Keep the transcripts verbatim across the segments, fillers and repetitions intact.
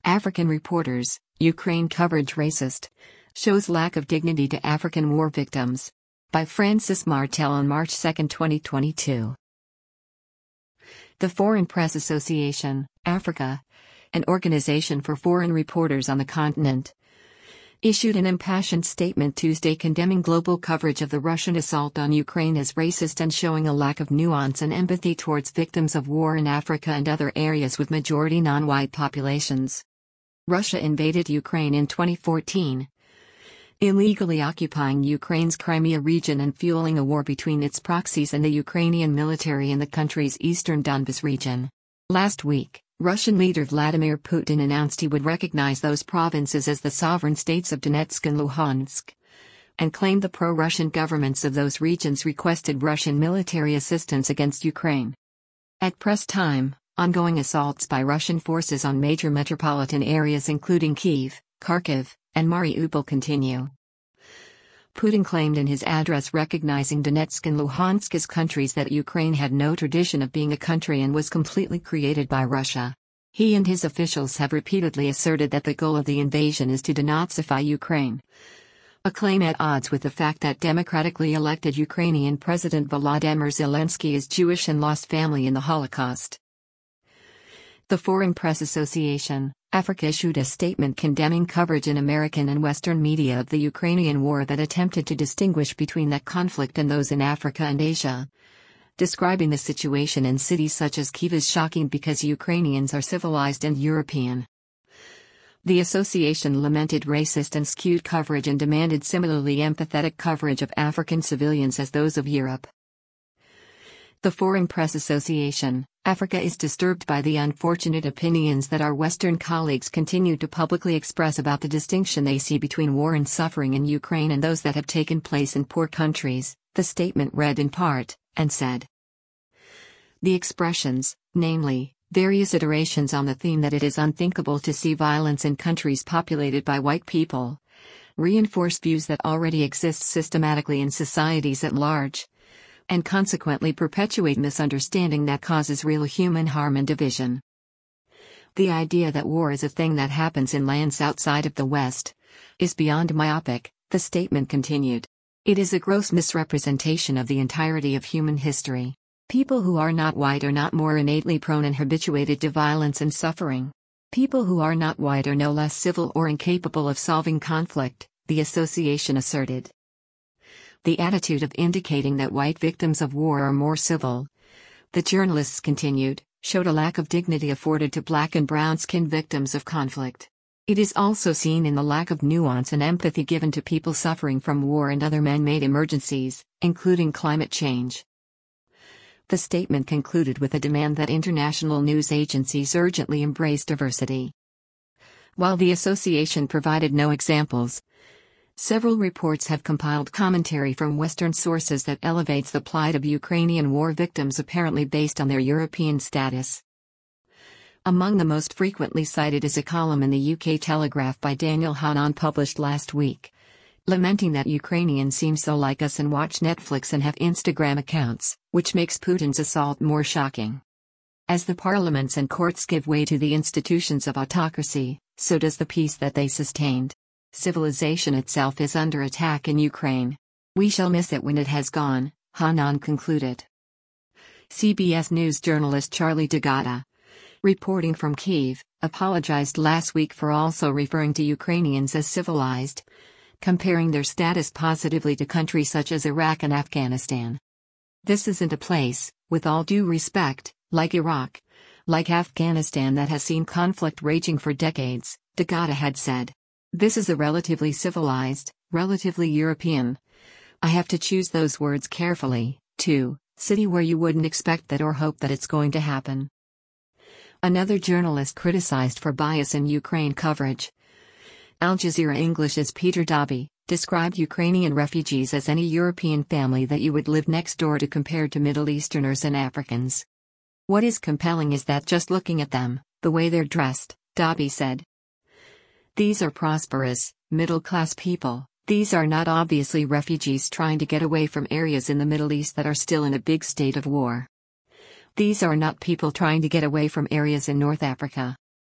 African reporters, Ukraine coverage racist. Shows lack of dignity to African war victims. By Francis Martel on March second, twenty twenty-two. The Foreign Press Association, Africa, an organization for foreign reporters on the continent, issued an impassioned statement Tuesday condemning global coverage of the Russian assault on Ukraine as racist and showing a lack of nuance and empathy towards victims of war in Africa and other areas with majority non-white populations. Russia invaded Ukraine in twenty fourteen, illegally occupying Ukraine's Crimea region and fueling a war between its proxies and the Ukrainian military in the country's eastern Donbas region. Last week, Russian leader Vladimir Putin announced he would recognize those provinces as the sovereign states of Donetsk and Luhansk, and claimed the pro-Russian governments of those regions requested Russian military assistance against Ukraine. At press time, ongoing assaults by Russian forces on major metropolitan areas including Kyiv, Kharkiv, and Mariupol continue. Putin claimed in his address recognizing Donetsk and Luhansk as countries that Ukraine had no tradition of being a country and was completely created by Russia. He and his officials have repeatedly asserted that the goal of the invasion is to denazify Ukraine, a claim at odds with the fact that democratically elected Ukrainian President Volodymyr Zelensky is Jewish and lost family in the Holocaust. The Foreign Press Association, Africa issued a statement condemning coverage in American and Western media of the Ukrainian war that attempted to distinguish between that conflict and those in Africa and Asia, describing the situation in cities such as Kyiv as shocking because Ukrainians are civilized and European. The association lamented racist and skewed coverage and demanded similarly empathetic coverage of African civilians as those of Europe. The Foreign Press Association, Africa is disturbed by the unfortunate opinions that our Western colleagues continue to publicly express about the distinction they see between war and suffering in Ukraine and those that have taken place in poor countries, the statement read in part, and said. The expressions, namely, various iterations on the theme that it is unthinkable to see violence in countries populated by white people, reinforce views that already exist systematically in societies at large, and consequently perpetuate misunderstanding that causes real human harm and division. The idea that war is a thing that happens in lands outside of the West is beyond myopic, the statement continued. It is a gross misrepresentation of the entirety of human history. People who are not white are not more innately prone and habituated to violence and suffering. People who are not white are no less civil or incapable of solving conflict, the association asserted. The attitude of indicating that white victims of war are more civil, the journalists continued, showed a lack of dignity afforded to black and brown-skinned victims of conflict. It is also seen in the lack of nuance and empathy given to people suffering from war and other man-made emergencies, including climate change. The statement concluded with a demand that international news agencies urgently embrace diversity. While the association provided no examples, several reports have compiled commentary from Western sources that elevates the plight of Ukrainian war victims apparently based on their European status. Among the most frequently cited is a column in the U K Telegraph by Daniel Hannan published last week, lamenting that Ukrainians seem so like us and watch Netflix and have Instagram accounts, which makes Putin's assault more shocking. As the parliaments and courts give way to the institutions of autocracy, so does the peace that they sustained. Civilization itself is under attack in Ukraine. We shall miss it when it has gone, Hannan concluded. C B S News journalist Charlie D'Agata, reporting from Kyiv, apologized last week for also referring to Ukrainians as civilized, comparing their status positively to countries such as Iraq and Afghanistan. This isn't a place, with all due respect, like Iraq, like Afghanistan that has seen conflict raging for decades, D'Agata had said. This is a relatively civilized, relatively European, I have to choose those words carefully, too, city where you wouldn't expect that or hope that it's going to happen. Another journalist criticized for bias in Ukraine coverage. Al Jazeera English's Peter Dobby described Ukrainian refugees as any European family that you would live next door to compared to Middle Easterners and Africans. What is compelling is that just looking at them, the way they're dressed, Dobby said. These are prosperous, middle-class people. These are not obviously refugees trying to get away from areas in the Middle East that are still in a big state of war. These are not people trying to get away from areas in North Africa.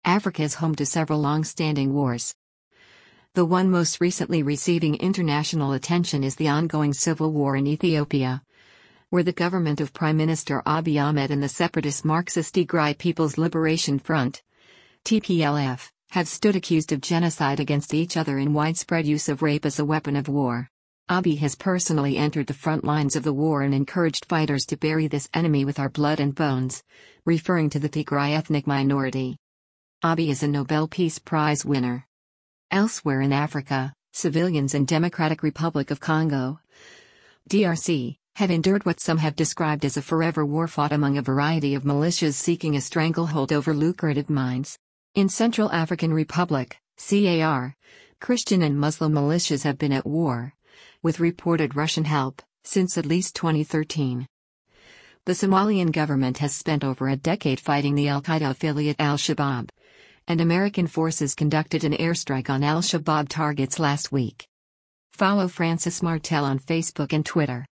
Africa is home to several long-standing wars. The one most recently receiving international attention is the ongoing civil war in Ethiopia, where the government of Prime Minister Abiy Ahmed and the separatist Marxist Tigray People's Liberation Front, T P L F, have stood accused of genocide against each other and widespread use of rape as a weapon of war. Abiy has personally entered the front lines of the war and encouraged fighters to bury this enemy with our blood and bones, referring to the Tigray ethnic minority. Abiy is a Nobel Peace Prize winner. Elsewhere in Africa, civilians in Democratic Republic of Congo, D R C, have endured what some have described as a forever war fought among a variety of militias seeking a stranglehold over lucrative mines. In Central African Republic, C A R, Christian and Muslim militias have been at war, with reported Russian help, since at least twenty thirteen. The Somalian government has spent over a decade fighting the al-Qaeda affiliate al-Shabaab, and American forces conducted an airstrike on al-Shabaab targets last week. Follow Francis Martel on Facebook and Twitter.